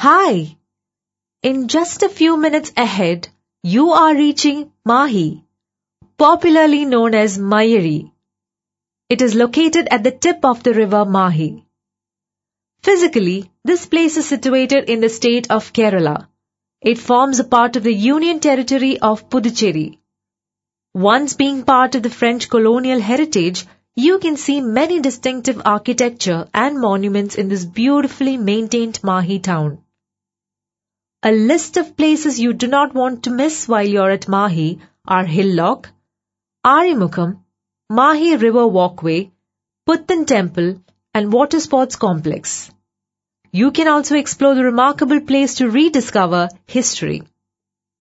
Hi! In just a few minutes ahead, you are reaching Mahi, popularly known as Mayuri. It is located at the tip of the river Mahi. Physically, this place is situated in the state of Kerala. It forms a part of the Union Territory of Puducherry. Once being part of the French colonial heritage, you can see many distinctive architecture and monuments in this beautifully maintained Mahi town. A list of places you do not want to miss while you're at Mahi are Hillock, Arimukham, Mahi River Walkway, Puttan Temple, and Water Sports Complex. You can also explore the remarkable place to rediscover history.